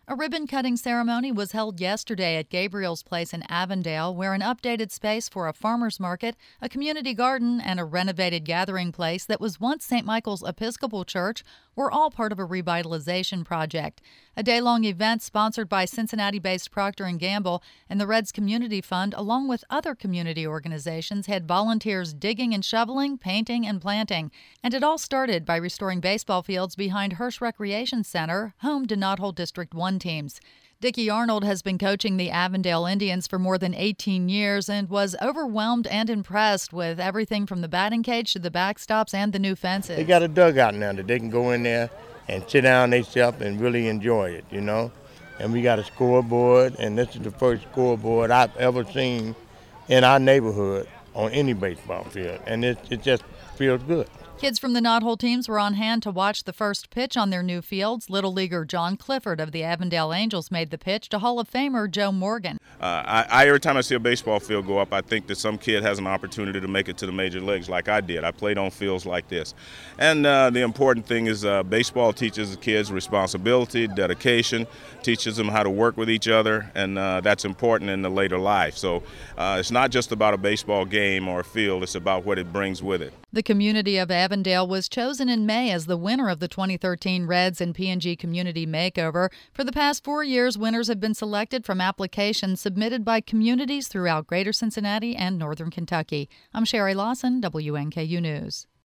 A ribbon-cutting ceremony was held yesterday at Gabriel's Place in Avondale, where an updated space for a farmer's market, a community garden, and a renovated gathering place that was once St. Michael's Episcopal Church were all part of a revitalization project. A day-long event sponsored by Cincinnati-based Procter & Gamble and the Reds Community Fund, along with other community organizations, had volunteers digging and shoveling, painting, and planting. And it all started by restoring baseball fields behind Hirsch Recreation Center, home to Knothole District 1 teams. Dickie Arnold has been coaching the Avondale Indians for more than 18 years and was overwhelmed and impressed with everything from the batting cage to the backstops and the new fences. They got a dugout now that they can go in there and sit down themselves and really enjoy it, you know. And we got a scoreboard, and this is the first scoreboard I've ever seen in our neighborhood on any baseball field, and it just feels good. Kids from the Knothole teams were on hand to watch the first pitch on their new fields. Little leaguer John Clifford of the Avondale Angels made the pitch to Hall of Famer Joe Morgan. Every time I see a baseball field go up, I think that some kid has an opportunity to make it to the major leagues like I did. I played on fields like this. And the important thing is baseball teaches the kids responsibility, dedication, teaches them how to work with each other, and that's important in the later life. So it's not just about a baseball game or a field, it's about what it brings with it. The community of Avondale was chosen in May as the winner of the 2013 Reds and P&G Community Makeover. For the past 4 years, winners have been selected from applications submitted by communities throughout Greater Cincinnati and Northern Kentucky. I'm Sherry Lawson, WNKU News.